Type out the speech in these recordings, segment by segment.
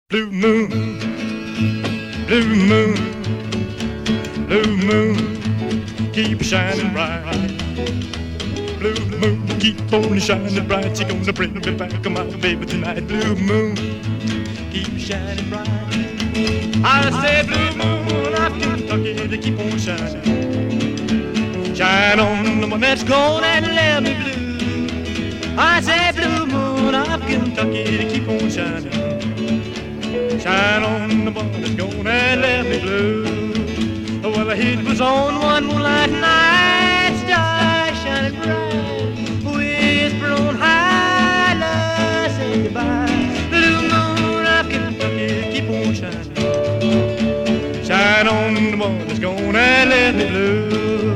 Blue moon, blue moon, blue moon, keep shining bright. Blue moon, keep on shining bright. You're gonna bring me back, my baby, tonight. Blue moon, keep shining bright. I say, blue moon of Kentucky, to keep on shining. Shine on the one that's gone and left me blue. I say, blue moon of Kentucky, to keep on shining. Shine on the one that's gone and left me blue. Well, it was on one moonlight night, stars shining bright, whisper on high, love say goodbye. Blue moon of Kentucky, keep on shining. Shine on the one that's gone and left me blue.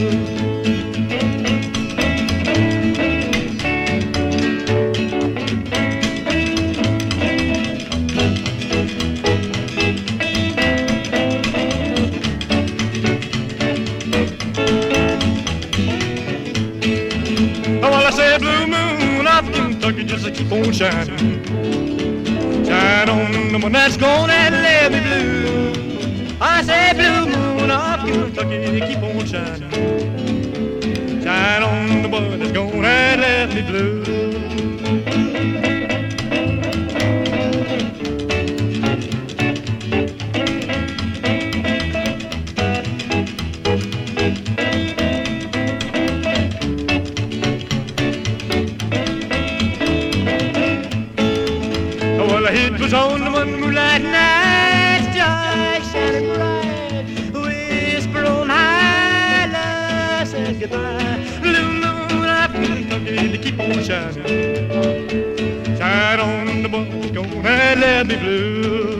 Blue moon of Kentucky, just keep on shining. Shine on the one that's gone and left me blue. I say, blue moon of Kentucky, keep on shining. Shine on the one that's gone and left me blue. It was on the one moonlight night, stars shining bright, whisper on high, love says goodbye. Blue moon of Kentucky, to keep on shining. Shine on the one that's gone and let me blue.